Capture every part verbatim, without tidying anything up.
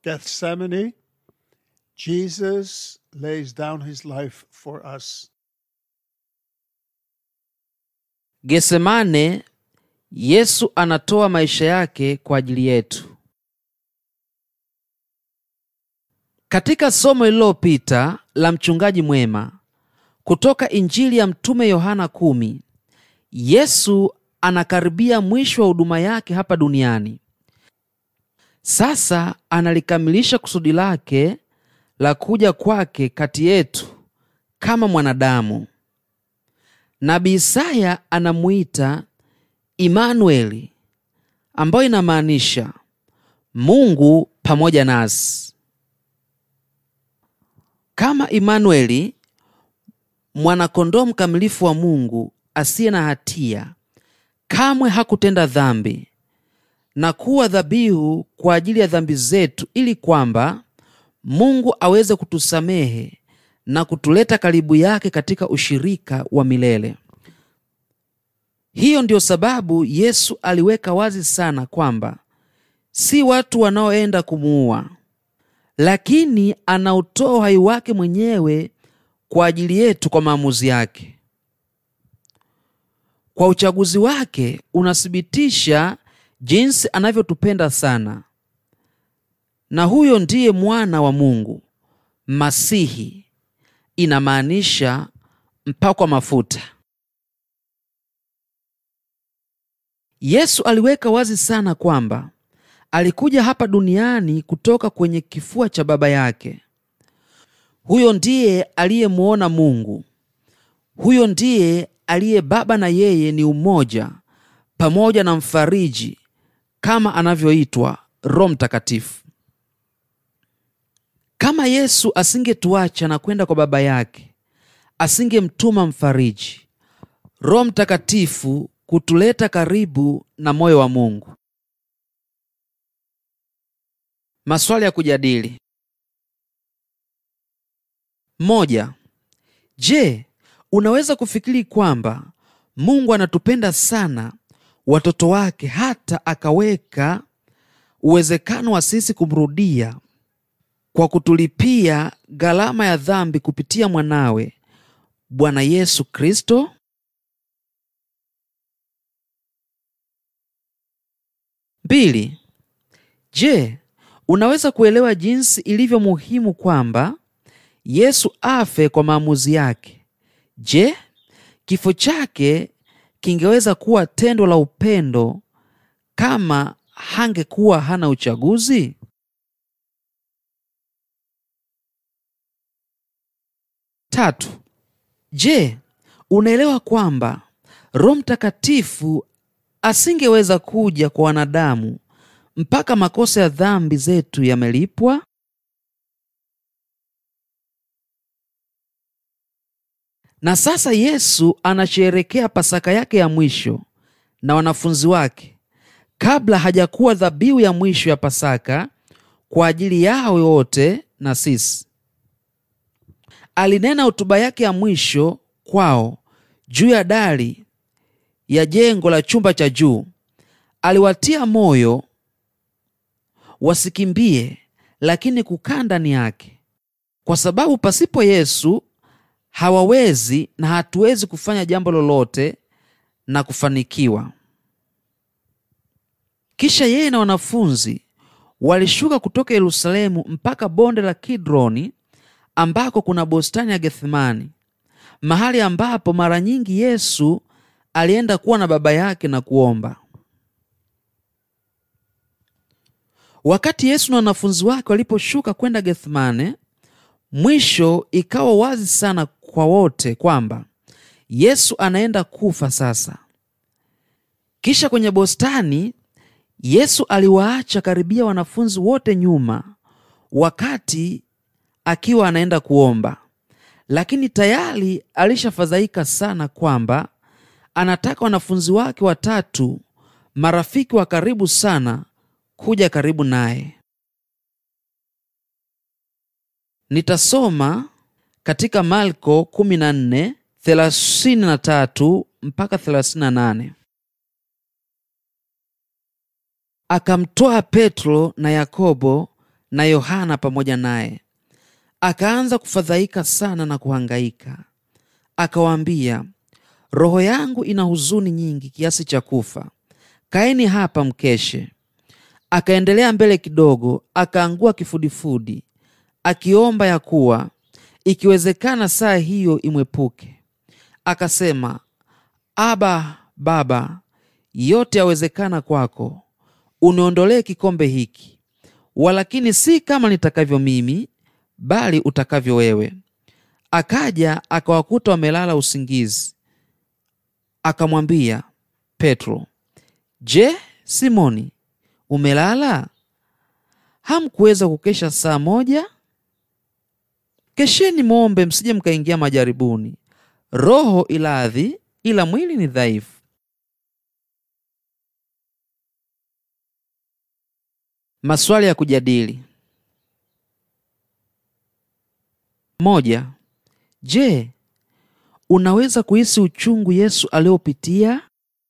Gethsemane, Jesus lays down his life for us. Getsemane, Yesu anatoa maisha yake kwa ajili yetu. Katika somo lililopita la mchungaji mwema kutoka Injili ya Mtume Yohana kumi, Yesu anakaribia mwisho wa huduma yake hapa duniani. Sasa analikamilisha kusudi lake la kuja kwake kati yetu kama mwanadamu. Nabii Isaya anamuita Imanueli, ambayo inamaanisha Mungu pamoja nasi. Kama Imanueli, mwanakondoo mkamilifu wa Mungu asiye na hatia, kamwe hakutenda dhambi na kuwa dhabihu kwa ajili ya dhambi zetu, ili kwamba Mungu aweze kutusamehe na kutuleta karibu yake katika ushirika wa milele. Hiyo ndio sababu Yesu aliweka wazi sana kwamba si watu wanaoenda kumuua, lakini anautoa uhai wake mwenyewe kwa ajili yetu kwa maamuzi yake. Kwa uchaguzi wake unathibitisha jinsi anavyotupenda sana. Na huyo ndiye mwana wa Mungu, Masihi, inamaanisha mpakwa mafuta. Yesu aliweka wazi sana kwamba alikuja hapa duniani kutoka kwenye kifua cha baba yake. Huyo ndiye aliyemuona Mungu. Huyo ndiye aliye baba na yeye ni umoja, pamoja na mfariji kama anavyoitwa Roho Mtakatifu. Kama Yesu asingetuacha na kwenda kwa baba yake, asingemtuma mfariji, Roho Mtakatifu, kutuleta karibu na moyo wa Mungu. Maswali ya kujadili. Moja. Je, unaweza kufikiri kwamba Mungu anatupenda sana watoto wake hata akaweka uwezekano wa sisi kumrudia kwa kutulipia gharama ya dhambi kupitia mwanawe Bwana Yesu Kristo? Mbili. Je, unaweza kuelewa jinsi ilivyo muhimu kwamba Yesu afe kwa maamuzi yake? Je, kifo chake kingeweza kuwa tendo la upendo kama hangekuwa hana uchaguzi? Tatu. Je, unaelewa kwamba Roho Mtakatifu asingeweza kuja kwa wanadamu mpaka makosa ya dhambi zetu yamelipwa? Na sasa Yesu anasherehekea Pasaka yake ya mwisho na wanafunzi wake kabla hajakuwa dhabihu ya mwisho ya Pasaka kwa ajili yao wote na sisi. Alinena hotuba yake ya mwisho kwao juu ya dari ya jengo la chumba cha juu. Aliwatia moyo wasikimbie, lakini kukaa ndani yake, kwa sababu pasipo Yesu hawawezi na hatuwezi kufanya jambo lolote na kufanikiwa. Kisha yeye na wanafunzi walishuka kutoka Yerusalemu mpaka bonde la Kidroni, ambako kuna bustani ya Gethsemane, mahali ambapo mara nyingi Yesu alienda kuwa na baba yake na kuomba. Wakati Yesu na wanafunzi wake waliposhuka kwenda Gethsemane, mwisho ikawa wazi sana kwa wote kwamba Yesu anaenda kufa sasa. Kisha kwenye bustani, Yesu aliwaacha karibia wanafunzi wote nyuma wakati akiwa anaenda kuomba. Lakini tayari alishafadhaika sana kwamba anataka wanafunzi wake watatu, marafiki wa karibu sana, kuja karibu naye. Nitasoma katika Marko kumi na nne thelathini na tatu mpaka thelathini na nane. Akamtoa Petro na Yakobo na Yohana pamoja naye. Akaanza kufadhaika sana na kuhangaika. Akawaambia, roho yangu ina huzuni nyingi kiasi cha kufa. Kaeni hapa mkeshe. Akaendelea mbele kidogo, akaangua kifudifudi, akiomba ya kuwa ikiwezekana saa hiyo imwepuke. Akasema, Aba, Baba, yote yawezekana kwako. Uniondolee kikombe hiki, walakini si kama nitakavyo mimi, bali utakavyo wewe. Akaja akawakuta wamelala usingizi. Akamwambia Petro, Je, Simoni, umelala? Hamkuweza kukesha saa moja? Kesheni muombe, msije mkaingia majaribuni. Roho iladhi, ila mwili ni dhaifu. Maswali ya kujadili. Moja. Je, unaweza kuhisi uchungu Yesu aliopitia?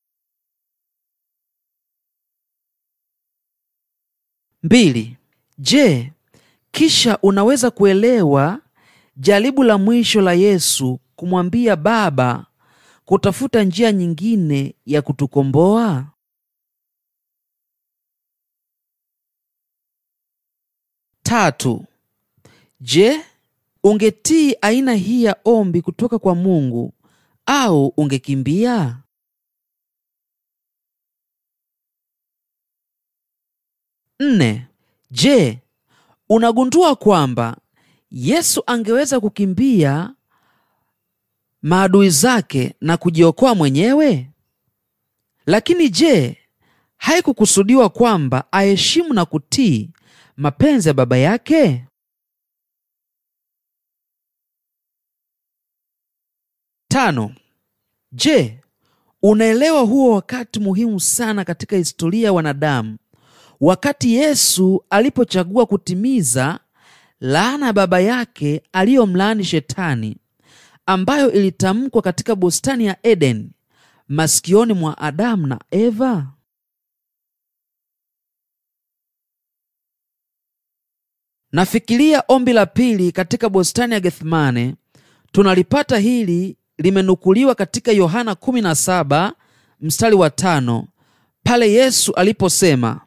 Mbili. Je, kisha unaweza kuelewa jaribu la mwisho la Yesu kumwambia Baba kutafuta njia nyingine ya kutukomboa? Tatu. Je, ungetii aina hii ya ombi kutoka kwa Mungu au ungekimbia? Nne. Je, unagundua kwamba Yesu angeweza kukimbia maadui zake na kujiokoa mwenyewe? Lakini je, haikukusudiwa kwamba aheshimu na kutii mapenzi ya Baba yake? Tano. Je, unaelewa huo wakati muhimu sana katika historia ya wanadamu, wakati Yesu alipochagua kutimiza laana ya baba yake aliyomlaani Shetani, ambayo ilitamkwa katika bustani ya Eden masikioni mwa Adamu na Eva? Nafikiria ombi la pili katika bustani ya Gethsemane. Tunalipata hili limenukuliwa katika Yohana kumi na saba mstari wa tano, pale Yesu aliposema,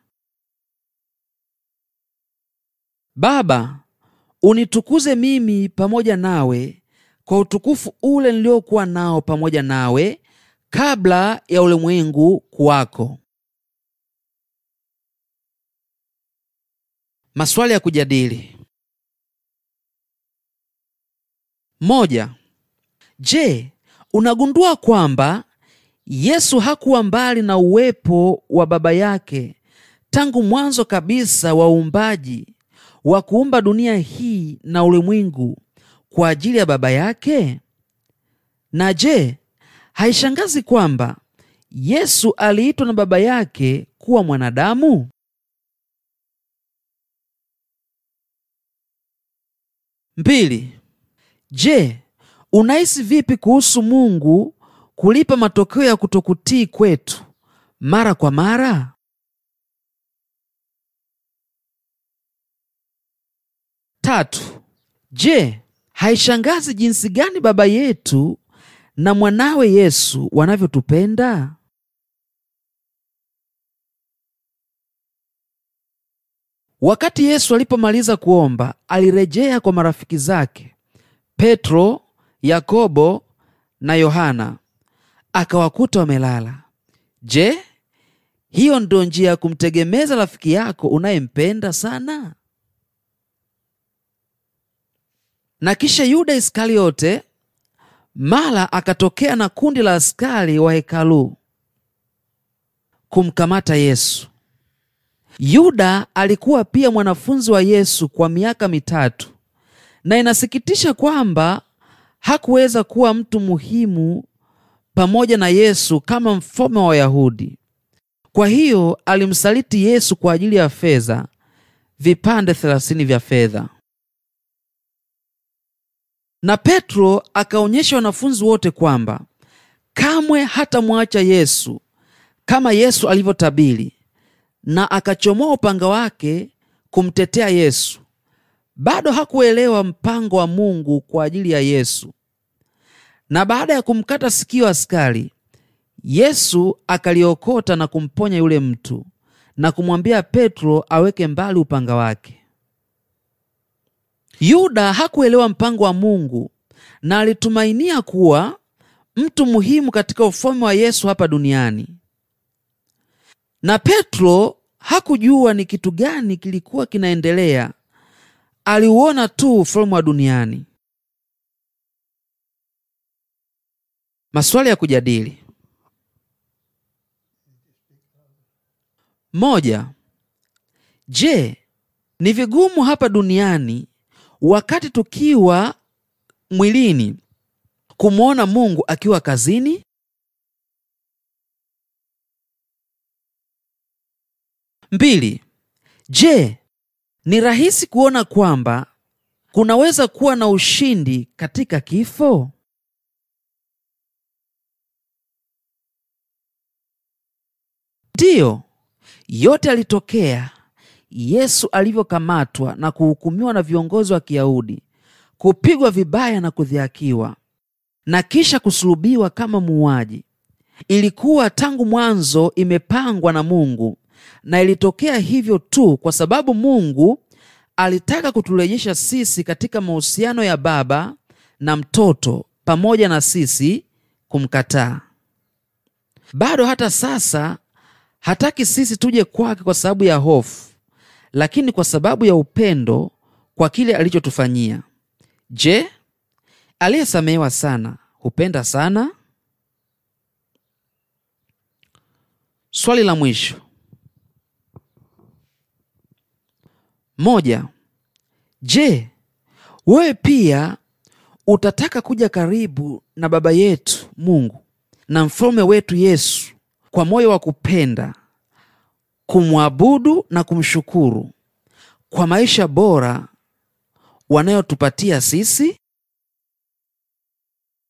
Baba, unitukuze mimi pamoja nawe kwa utukufu ule niliokuwa nao pamoja nawe kabla ya ulimwengu kuwako. Maswali ya kujadili. Moja. Je, unagundua kwamba Yesu hakuwa mbali na uwepo wa Baba yake tangu mwanzo kabisa wa uumbaji wa kuumba dunia hii na ulimwengu kwa ajili ya Baba yake? Na je, haishangazi kwamba Yesu aliitwa na Baba yake kuwa mwanadamu? Mbili. Je, unahisi vipi kuhusu Mungu kulipa matokeo ya kutokutii kwetu mara kwa mara? Tatu. Je, haishangazi jinsi gani Baba yetu na mwanawe Yesu wanavyotupenda? Wakati Yesu alipomaliza kuomba, alirejea kwa marafiki zake Petro, Yakobo na Yohana, akawakuta wamelala. Je, hiyo ndio njia ya kumtegemeza rafiki yako unayempenda sana? Na kisha Yuda Iskariote mara akatokea na kundi la askari wa hekalu kumkamata Yesu. Yuda alikuwa pia mwanafunzi wa Yesu kwa miaka mitatu, na inasikitisha kwamba hakuweza kuwa mtu muhimu pamoja na Yesu kama mfalme wa Wayahudi. Kwa hiyo alimsaliti Yesu kwa ajili ya fedha, vipande thelathini vya fedha. Na Petro akaonyesha wanafunzi wote kwamba kamwe hatamwacha Yesu kama Yesu alivyotabiri, na akachomoa upanga wake kumtetea Yesu. Bado hakuelewa mpango wa Mungu kwa ajili ya Yesu. Na baada ya kumkata sikio askari, Yesu akaliokota na kumponya yule mtu na kumwambia Petro aweke mbali upanga wake. Yuda hakuelewa mpango wa Mungu na alitumainia kuwa mtu muhimu katika ufalme wa Yesu hapa duniani. Na Petro hakujua ni kitu gani kilikuwa kinaendelea. Aliuona tu ufalme wa duniani. Maswali ya kujadili. Moja. Je, ni vigumu hapa duniani wakati tukiwa mwilini kumwona Mungu akiwa kazini? Mbili. Je, ni rahisi kuona kwamba kunaweza kuwa na ushindi katika kifo? Ndiyo, yote yalitokea Yesu alivyokamatwa na kuhukumiwa na viongozi wa Kiyahudi, kupigwa vibaya na kudhihakiwa, na kisha kusulubiwa kama muuaji. Ilikuwa tangu mwanzo imepangwa na Mungu, na ilitokea hivyo tu kwa sababu Mungu alitaka kuturejesha sisi katika mahusiano ya baba na mtoto, pamoja na sisi kumkataa. Bado hata sasa hataki sisi tuje kwake kwa sababu ya hofu, lakini kwa sababu ya upendo kwa kile alichotufanyia. Je, aliyesamehewa sana hupenda sana? Swali la mwisho. Moja. Je, wewe pia utataka kuja karibu na Baba yetu Mungu na mfalme wetu Yesu kwa moyo wa kupenda, kumwabudu na kumshukuru kwa maisha bora wanayotupatia sisi?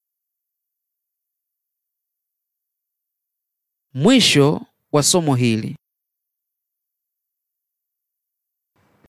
Mwisho wa somo hili.